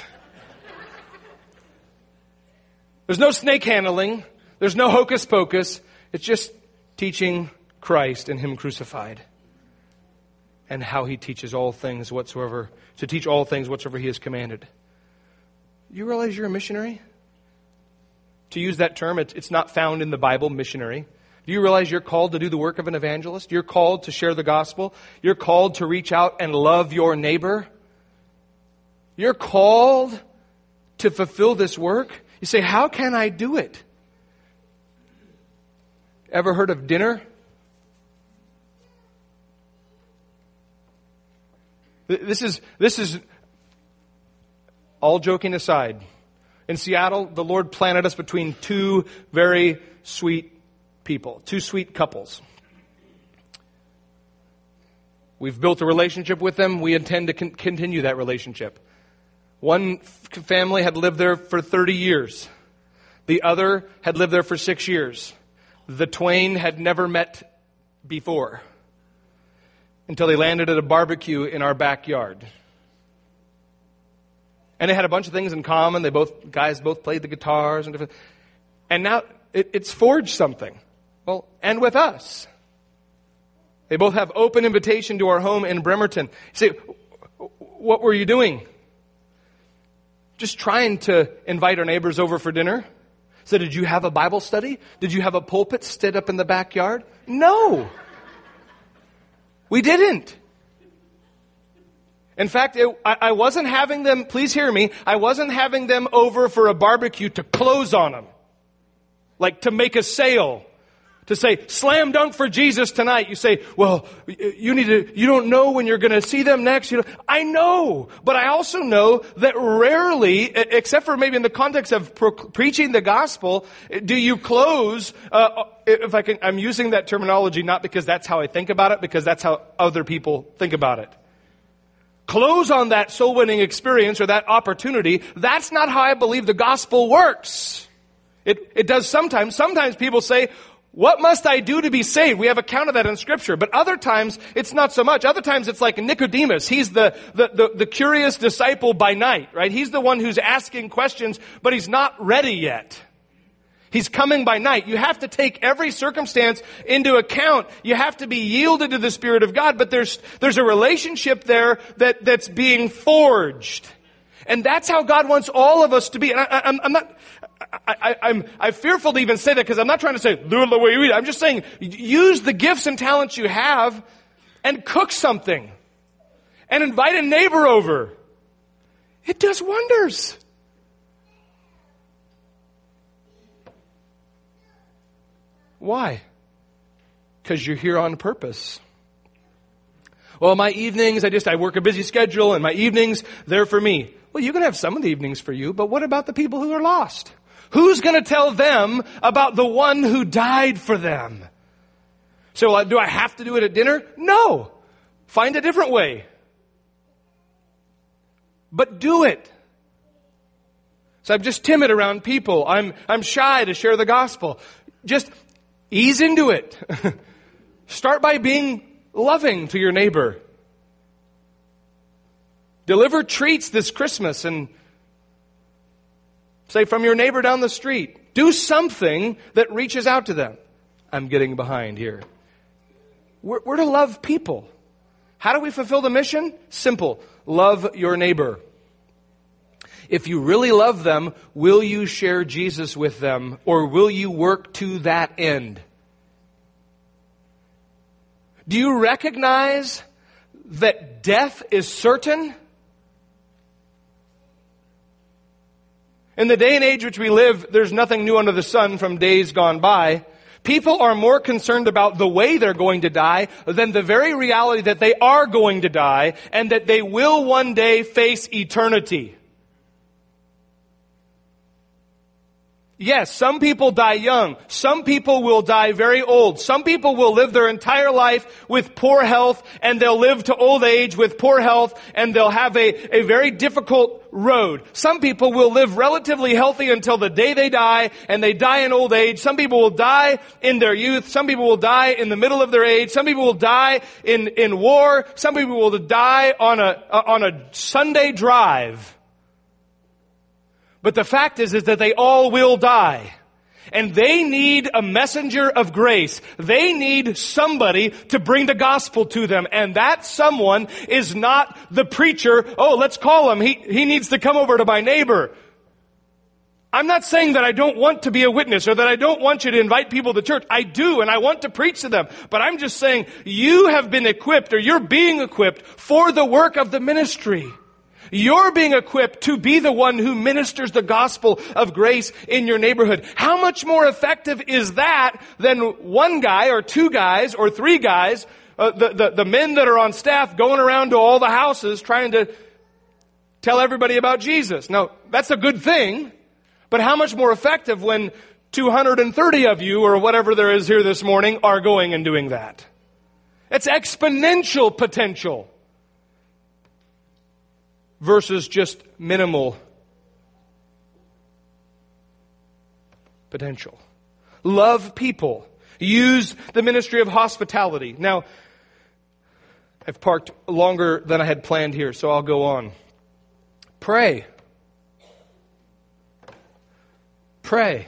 There's no snake handling. There's no hocus pocus. It's just teaching Christ and Him crucified. And how He teaches all things whatsoever, to teach all things whatsoever He has commanded. You realize you're a missionary? To use that term, it's not found in the Bible, missionary. Do you realize you're called to do the work of an evangelist? You're called to share the gospel. You're called to reach out and love your neighbor. You're called to fulfill this work. You say, how can I do it? Ever heard of dinner? This is all joking aside. In Seattle, the Lord planted us between two very sweet people, two sweet couples. We've built a relationship with them. We intend to continue that relationship. One family had lived there for 30 years. The other had lived there for 6 years. The twain had never met before until they landed at a barbecue in our backyard. And they had a bunch of things in common. Guys both played the guitars and different. And now it's forged something. Well, and with us. They both have open invitation to our home in Bremerton. You say, what were you doing? Just trying to invite our neighbors over for dinner. So did you have a Bible study? Did you have a pulpit stood up in the backyard? No. We didn't. In fact, I wasn't having them, please hear me, I wasn't having them over for a barbecue to close on them. Like to make a sale. To say, slam dunk for Jesus tonight. You say, well, you don't know when you're going to see them next. I know, but I also know that rarely, except for maybe in the context of preaching the gospel, do you close, I'm using that terminology not because that's how I think about it, because that's how other people think about it. Close on that soul-winning experience or that opportunity. That's not how I believe the gospel works. It does sometimes. Sometimes people say, what must I do to be saved? We have account of that in Scripture. But other times, it's not so much. Other times, it's like Nicodemus. He's the curious disciple by night, right? He's the one who's asking questions, but he's not ready yet. He's coming by night. You have to take every circumstance into account. You have to be yielded to the Spirit of God, but there's a relationship there that's being forged. And that's how God wants all of us to be. And I'm fearful to even say that because I'm not trying to say, do it the way you eat. I'm just saying, use the gifts and talents you have and cook something. And invite a neighbor over. It does wonders. Why? Because you're here on purpose. Well, my evenings, I work a busy schedule and my evenings, they're for me. Well, you can have some of the evenings for you, but what about the people who are lost? Who's going to tell them about the one who died for them? So do I have to do it at dinner? No. Find a different way. But do it. So I'm just timid around people. I'm shy to share the gospel. Just ease into it. Start by being loving to your neighbor. Deliver treats this Christmas and say from your neighbor down the street. Do something that reaches out to them. I'm getting behind here. We're to love people. How do we fulfill the mission? Simple. Love your neighbor. If you really love them, will you share Jesus with them, or will you work to that end? Do you recognize that death is certain? In the day and age which we live, there's nothing new under the sun from days gone by. People are more concerned about the way they're going to die than the very reality that they are going to die and that they will one day face eternity. Yes, some people die young. Some people will die very old. Some people will live their entire life with poor health, and they'll live to old age with poor health, and they'll have a very difficult road. Some people will live relatively healthy until the day they die, and they die in old age. Some people will die in their youth. Some people will die in the middle of their age. Some people will die in war. Some people will die on a Sunday drive. But the fact is that they all will die. And they need a messenger of grace. They need somebody to bring the gospel to them. And that someone is not the preacher. Oh, let's call him. He needs to come over to my neighbor. I'm not saying that I don't want to be a witness or that I don't want you to invite people to church. I do, and I want to preach to them. But I'm just saying you have been equipped, or you're being equipped for the work of the ministry. You're being equipped to be the one who ministers the gospel of grace in your neighborhood. How much more effective is that than one guy or two guys or three guys, the men that are on staff going around to all the houses trying to tell everybody about Jesus? Now, that's a good thing, but how much more effective when 230 of you or whatever there is here this morning are going and doing that? It's exponential potential versus just minimal potential. Love people. Use the ministry of hospitality. Now, I've parked longer than I had planned here, so I'll go on. Pray. Pray.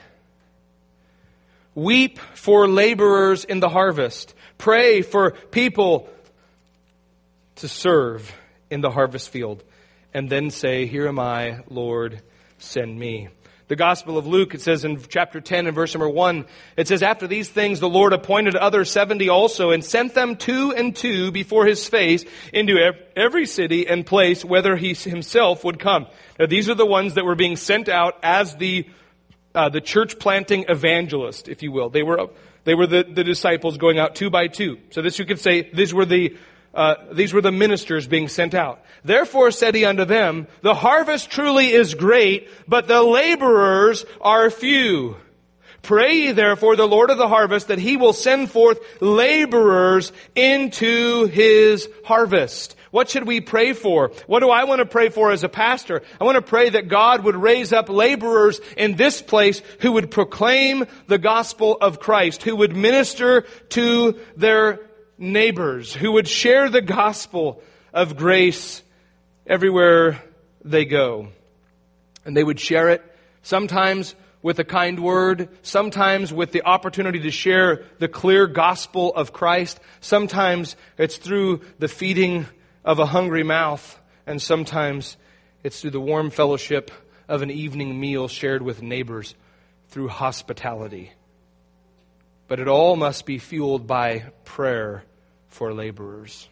Weep for laborers in the harvest. Pray for people to serve in the harvest field. And then say, here am I, Lord, send me. The Gospel of Luke, it says in chapter 10 and verse number 1, it says, after these things the Lord appointed other 70 also, and sent them 2 and 2 before his face into every city and place whither he himself would come. Now these are the ones that were being sent out as the church planting evangelist, if you will. They were the disciples going out 2 by 2. So this you could say, these were the ministers being sent out. Therefore said he unto them, the harvest truly is great, but the laborers are few. Pray ye therefore the Lord of the harvest that he will send forth laborers into his harvest. What should we pray for? What do I want to pray for as a pastor? I want to pray that God would raise up laborers in this place who would proclaim the gospel of Christ, who would minister to their neighbors, who would share the gospel of grace everywhere they go. And they would share it sometimes with a kind word, sometimes with the opportunity to share the clear gospel of Christ. Sometimes it's through the feeding of a hungry mouth, and sometimes it's through the warm fellowship of an evening meal shared with neighbors through hospitality. But it all must be fueled by prayer for laborers.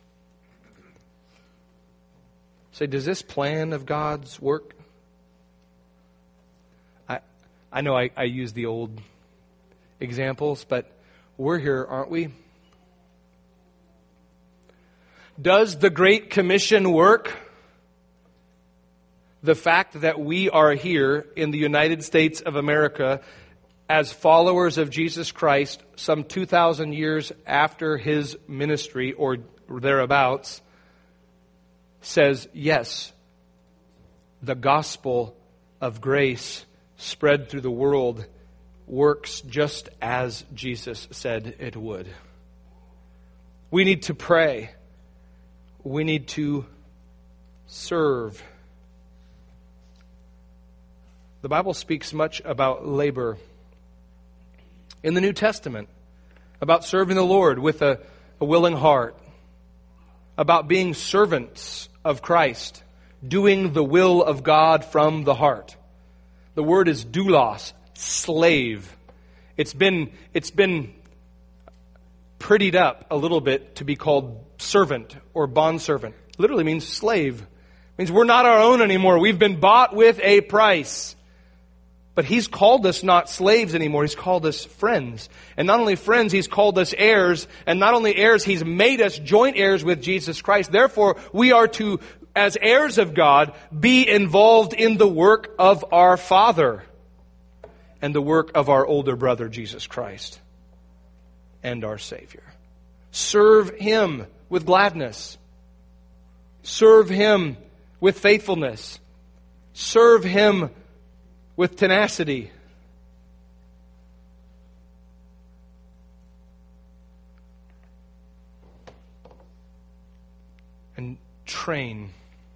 Say, does this plan of God's work? I know I use the old examples, but we're here, aren't we? Does the Great Commission work? The fact that we are here in the United States of America as followers of Jesus Christ some 2,000 years after his ministry or thereabouts says, yes, the gospel of grace spread through the world works just as Jesus said it would. We need to pray. We need to serve. The Bible speaks much about labor in the New Testament, about serving the Lord with a willing heart, about being servants of Christ, doing the will of God from the heart. The word is doulos, slave. It's been prettied up a little bit to be called servant or bondservant. Literally means slave. It means we're not our own anymore. We've been bought with a price. But He's called us not slaves anymore. He's called us friends. And not only friends, He's called us heirs. And not only heirs, He's made us joint heirs with Jesus Christ. Therefore, we are to, as heirs of God, be involved in the work of our Father. and the work of our older brother, Jesus Christ, and our Savior. Serve Him with gladness. Serve Him with faithfulness. Serve Him with tenacity. And train.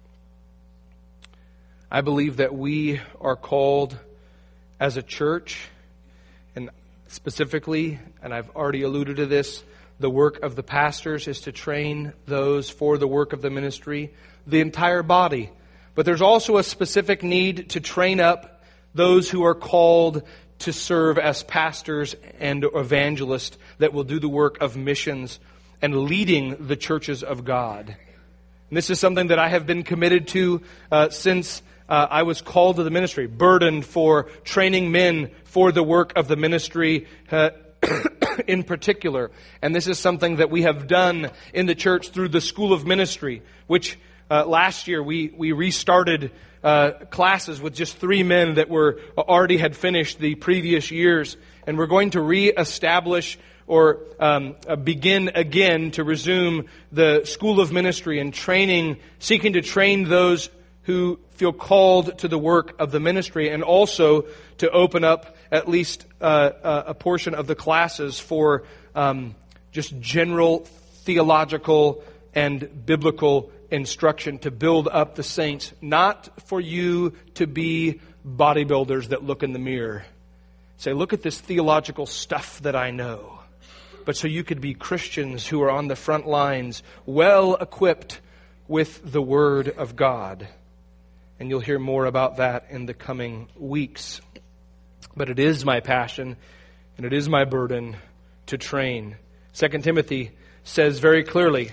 I believe that we are called as a church, and specifically, and I've already alluded to this, the work of the pastors is to train those for the work of the ministry, the entire body. But there's also a specific need to train up those who are called to serve as pastors and evangelists that will do the work of missions and leading the churches of God. And this is something that I have been committed to since I was called to the ministry, burdened for training men for the work of the ministry in particular. And this is something that we have done in the church through the School of Ministry, which last year we restarted classes with just 3 men that already had finished the previous years. And we're going to reestablish or begin again to resume the School of Ministry and training, seeking to train those who feel called to the work of the ministry, and also to open up at least a portion of the classes for just general theological and biblical instruction to build up the saints, not for you to be bodybuilders that look in the mirror. Say, look at this theological stuff that I know. But so you could be Christians who are on the front lines, well equipped with the Word of God. And you'll hear more about that in the coming weeks. But it is my passion and it is my burden to train. 2 Timothy says very clearly,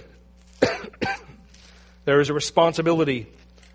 there is a responsibility.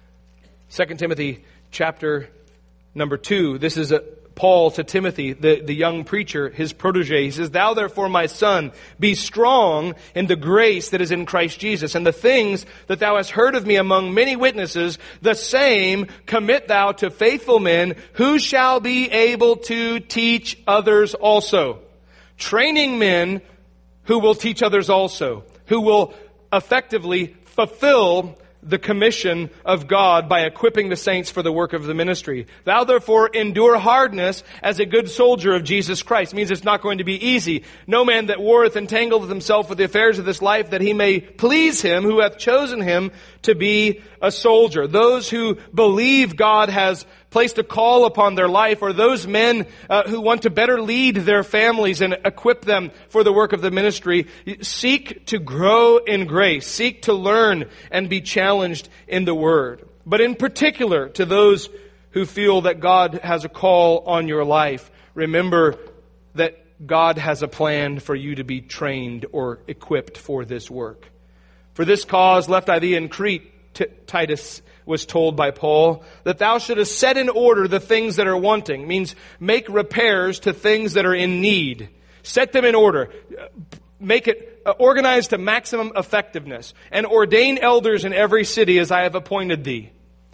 2 Timothy chapter number 2. This is Paul to Timothy, the young preacher, his protege. He says, "Thou therefore, my son, be strong in the grace that is in Christ Jesus. And the things that thou hast heard of me among many witnesses, the same commit thou to faithful men, who shall be able to teach others also." Training men who will teach others also, who will effectively fulfill the commission of God by equipping the saints for the work of the ministry. "Thou therefore endure hardness as a good soldier of Jesus Christ." It means it's not going to be easy. "No man that warreth entangleth himself with the affairs of this life, that he may please him who hath chosen him to be a soldier." Those who believe God has placed a call upon their life, or those men who want to better lead their families and equip them for the work of the ministry, seek to grow in grace, seek to learn and be challenged in the Word. But in particular, to those who feel that God has a call on your life, remember that God has a plan for you to be trained or equipped for this work. "For this cause left I thee in Crete," Titus was told by Paul, "that thou shouldest set in order the things that are wanting." Means make repairs to things that are in need. Set them in order. Make it organized to maximum effectiveness. "And ordain elders in every city as I have appointed thee.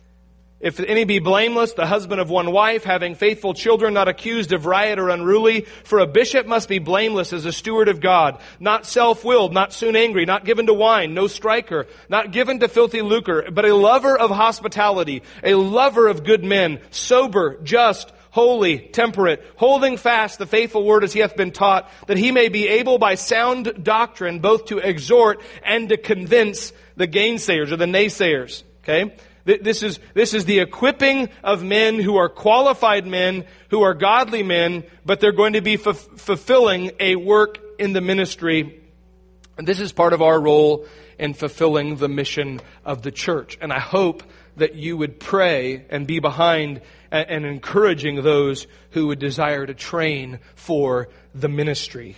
If any be blameless, the husband of one wife, having faithful children, not accused of riot or unruly. For a bishop must be blameless as a steward of God, not self-willed, not soon angry, not given to wine, no striker, not given to filthy lucre, but a lover of hospitality, a lover of good men, sober, just, holy, temperate, holding fast the faithful word as he hath been taught, that he may be able by sound doctrine both to exhort and to convince the gainsayers or the naysayers." Okay? This is the equipping of men who are qualified men, who are godly men, but they're going to be fulfilling a work in the ministry. And this is part of our role in fulfilling the mission of the church. And I hope that you would pray and be behind and encouraging those who would desire to train for the ministry.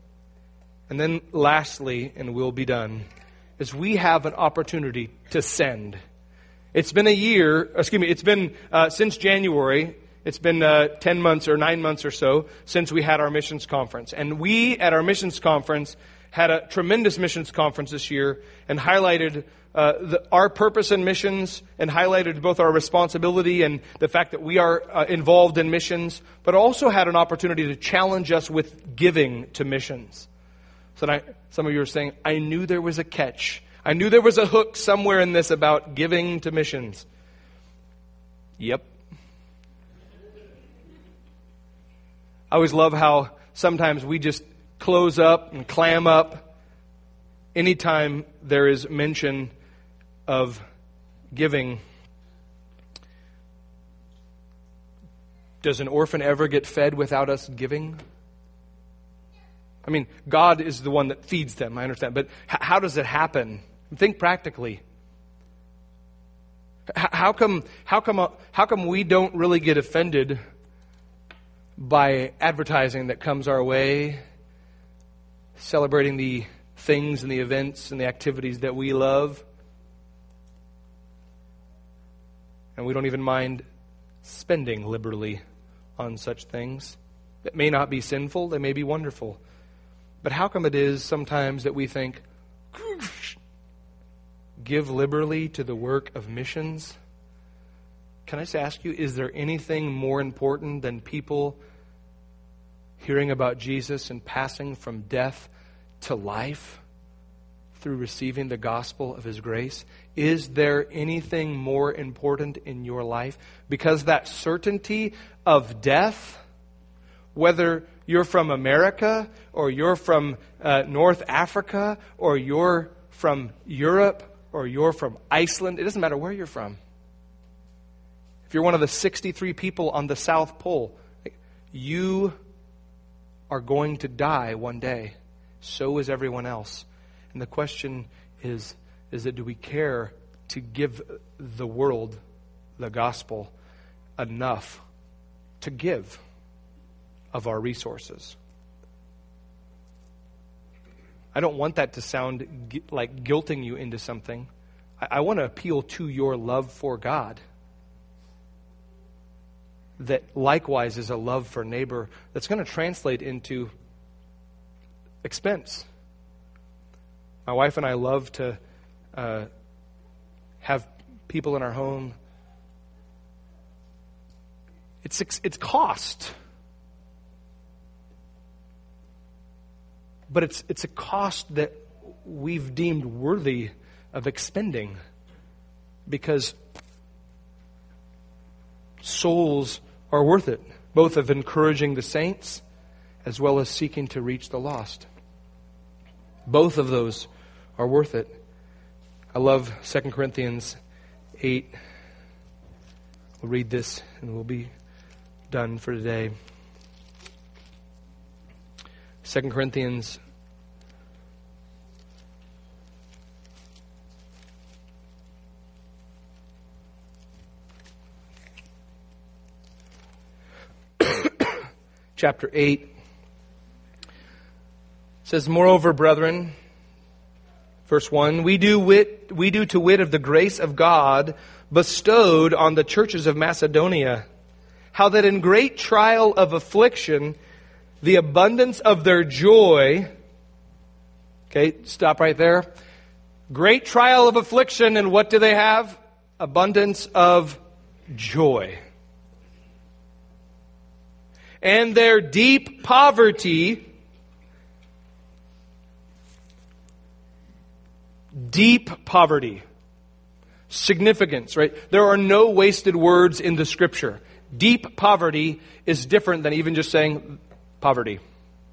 And then lastly, and we'll be done, is we have an opportunity to send. It's been since January, it's been 10 months or 9 months or so since we had our missions conference. And we at our missions conference had a tremendous missions conference this year and highlighted our purpose in missions and highlighted both our responsibility and the fact that we are involved in missions, but also had an opportunity to challenge us with giving to missions. So some of you are saying, I knew there was a catch. I knew there was a hook somewhere in this about giving to missions. Yep. I always love how sometimes we just close up and clam up anytime there is mention of giving. Does an orphan ever get fed without us giving? I mean, God is the one that feeds them, I understand. But how does it happen? Think practically. How come we don't really get offended by advertising that comes our way, celebrating the things and the events and the activities that we love? And we don't even mind spending liberally on such things that may not be sinful, they may be wonderful. But how come it is sometimes that we think, give liberally to the work of missions? Can I just ask you, is there anything more important than people hearing about Jesus and passing from death to life through receiving the gospel of His grace? Is there anything more important in your life? Because that certainty of death, whether you're from America or you're from North Africa or you're from Europe or you're from Iceland, it doesn't matter where you're from. If you're one of the 63 people on the South Pole, you are going to die one day. So is everyone else. And the question is that do we care to give the world the gospel enough to give of our resources? I don't want that to sound like guilting you into something. I want to appeal to your love for God. That likewise is a love for neighbor that's going to translate into expense. My wife and I love to have people in our home. It's cost. But it's a cost that we've deemed worthy of expending because souls are worth it, both of encouraging the saints as well as seeking to reach the lost. Both of those are worth it. I love 2 Corinthians 8. We'll read this and we'll be done for today. 2 Corinthians chapter 8 says, "Moreover, brethren," verse 1, we do to wit of the grace of God bestowed on the churches of Macedonia, how that in great trial of affliction, the abundance of their joy," okay, stop right there. Great trial of affliction, and what do they have? Abundance of joy. "And their deep poverty," significance, right? There are no wasted words in the Scripture. Deep poverty is different than even just saying poverty.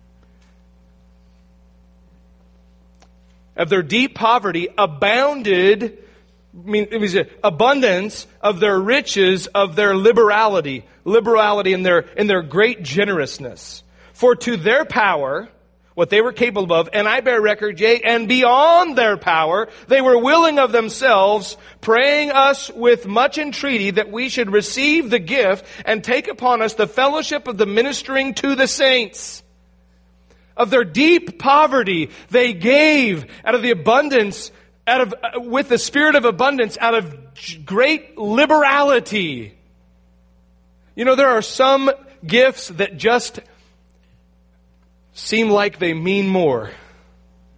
"Of their deep poverty abounded," it means abundance of their riches, of their liberality in their great generousness. "For to their power," what they were capable of, "and I bear record, yea, and beyond their power, they were willing of themselves, praying us with much entreaty that we should receive the gift and take upon us the fellowship of the ministering to the saints." Of their deep poverty, they gave out of the abundance, with the spirit of abundance, out of great liberality. You know, there are some gifts that just seem like they mean more.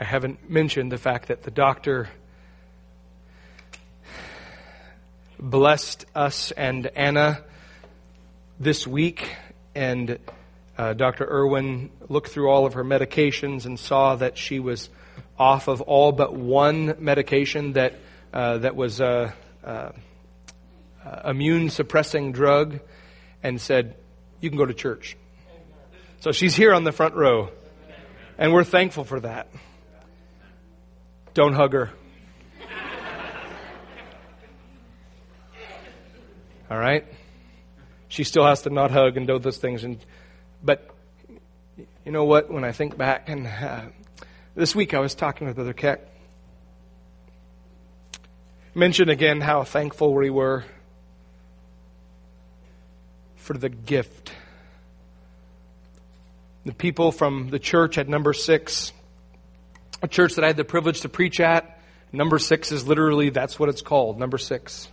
I haven't mentioned the fact that the doctor blessed us and Anna this week, and Dr. Irwin looked through all of her medications and saw that she was off of all but one medication that was a immune suppressing drug, and said, "You can go to church." So she's here on the front row, and we're thankful for that. Don't hug her. All right? She still has to not hug and do those things. But you know what? When I think back, and this week I was talking with Brother Keck. Mention again how thankful we were for the gift. The people from the church at Number 6, a church that I had the privilege to preach at. Number 6 is literally, that's what it's called, Number 6.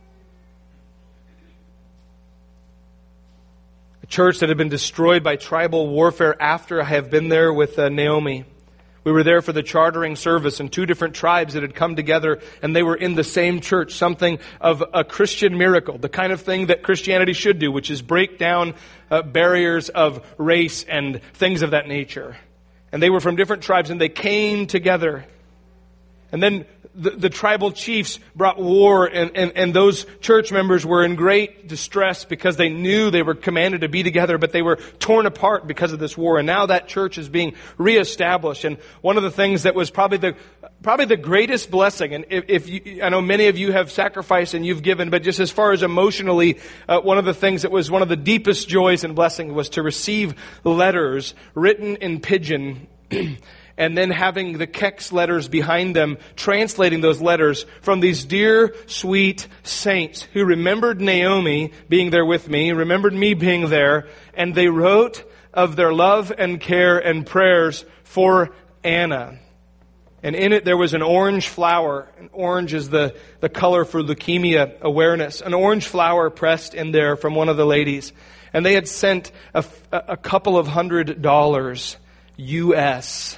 A church that had been destroyed by tribal warfare after I have been there with Naomi. We were there for the chartering service, and 2 different tribes that had come together, and they were in the same church, something of a Christian miracle, the kind of thing that Christianity should do, which is break down barriers of race and things of that nature. And they were from different tribes, and they came together. And then the tribal chiefs brought war, and those church members were in great distress because they knew they were commanded to be together, but they were torn apart because of this war. And now that church is being reestablished. And one of the things that was probably the greatest blessing, and if you, I know many of you have sacrificed and you've given, but just as far as emotionally, one of the things that was one of the deepest joys and blessing was to receive letters written in pidgin. And then having the Keck's letters behind them, translating those letters from these dear, sweet saints who remembered Naomi being there with me, remembered me being there, and they wrote of their love and care and prayers for Anna. And in it there was an orange flower. And orange is the color for leukemia awareness. An orange flower pressed in there from one of the ladies. And they had sent a couple of $100 US.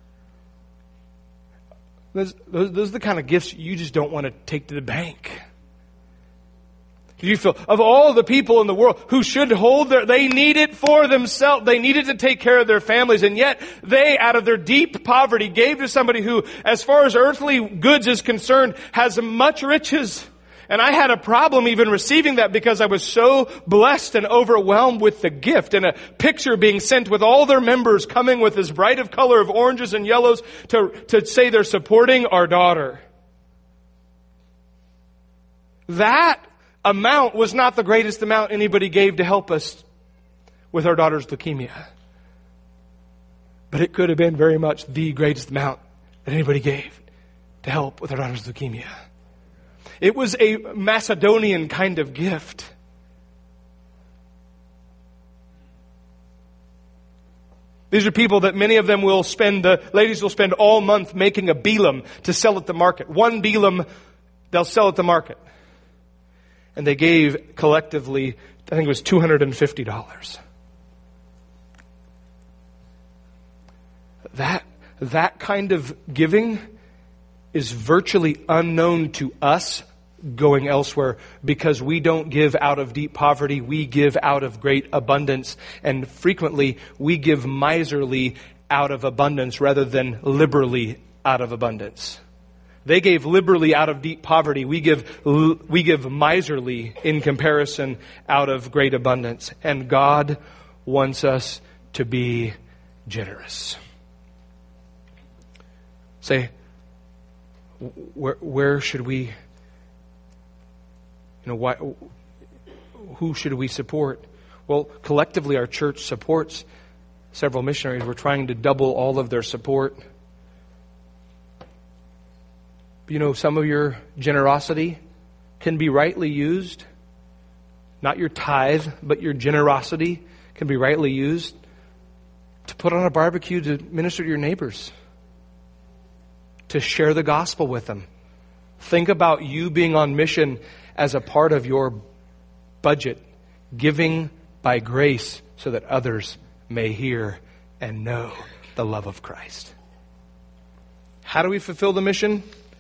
Those are the kind of gifts you just don't want to take to the bank. You feel, of all the people in the world who should hold they need it for themselves. They needed to take care of their families. And yet they, out of their deep poverty, gave to somebody who, as far as earthly goods is concerned, has much riches. And I had a problem even receiving that because I was so blessed and overwhelmed with the gift, and a picture being sent with all their members coming with this bright of color of oranges and yellows to say they're supporting our daughter. That amount was not the greatest amount anybody gave to help us with our daughter's leukemia. But it could have been very much the greatest amount that anybody gave to help with our daughter's leukemia. It was a Macedonian kind of gift. These are people that many of them will spend, the ladies will spend all month making a bilam to sell at the market. One bilam they'll sell at the market. And they gave collectively, I think it was $250. That kind of giving is virtually unknown to us going elsewhere, because we don't give out of deep poverty. We give out of great abundance. And frequently we give miserly out of abundance rather than liberally out of abundance. They gave liberally out of deep poverty. We give miserly in comparison out of great abundance. And God wants us to be generous. Say, where should we, who should we support? Well, collectively our church supports several missionaries. We're trying to double all of their support. Some of your generosity can be rightly used. Not your tithe, but your generosity can be rightly used to put on a barbecue to minister to your neighbors, to share the gospel with them. Think about you being on mission as a part of your budget, giving by grace so that others may hear and know the love of Christ. How do we fulfill the mission?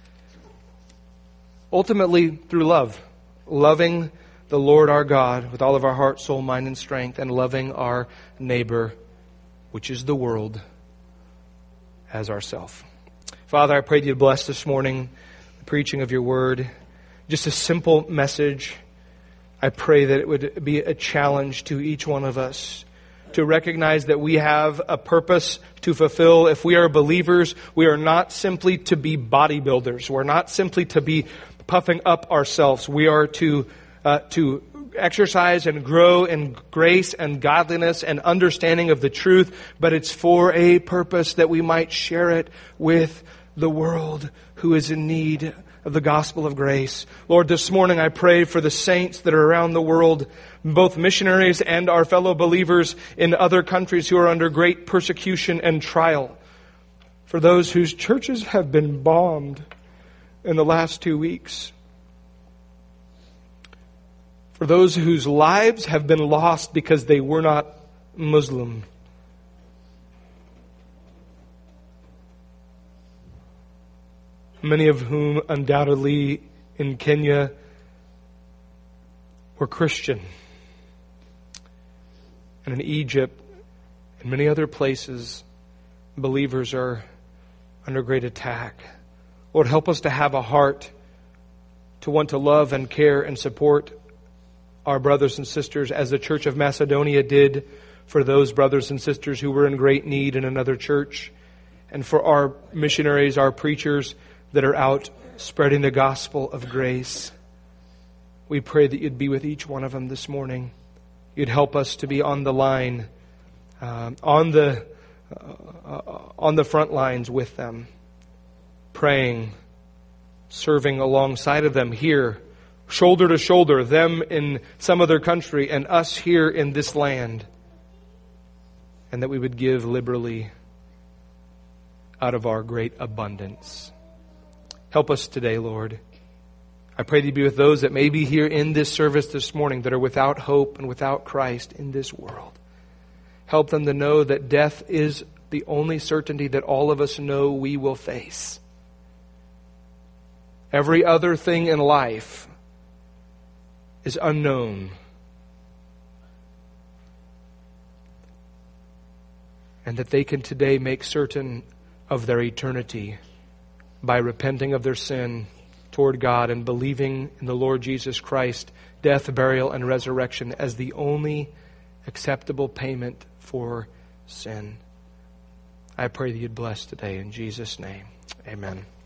Ultimately, through love. Loving the Lord our God with all of our heart, soul, mind, and strength, and loving our neighbor, which is the world, as ourself. Father, I pray that you'd bless this morning the preaching of your word. Just a simple message. I pray that it would be a challenge to each one of us to recognize that we have a purpose to fulfill. If we are believers, we are not simply to be bodybuilders. We're not simply to be puffing up ourselves. We are to exercise and grow in grace and godliness and understanding of the truth, but it's for a purpose that we might share it with the world who is in need of the gospel of grace. Lord, this morning I pray for the saints that are around the world, both missionaries and our fellow believers in other countries who are under great persecution and trial. For those whose churches have been bombed in the last 2 weeks. For those whose lives have been lost because they were not Muslim. Many of whom undoubtedly in Kenya were Christian. And in Egypt and many other places, believers are under great attack. Lord, help us to have a heart to want to love and care and support our brothers and sisters as the Church of Macedonia did for those brothers and sisters who were in great need in another church, and for our missionaries, our preachers that are out spreading the gospel of grace. We pray that you'd be with each one of them this morning. You'd help us to be on the line, on the front lines with them, praying, serving alongside of them here, shoulder to shoulder, them in some other country and us here in this land. And that we would give liberally out of our great abundance. Help us today, Lord. I pray that you be with those that may be here in this service this morning that are without hope and without Christ in this world. Help them to know that death is the only certainty that all of us know we will face. Every other thing in life is unknown. And that they can today make certain of their eternity by repenting of their sin toward God and believing in the Lord Jesus Christ, death, burial, and resurrection as the only acceptable payment for sin. I pray that you'd bless today in Jesus' name. Amen.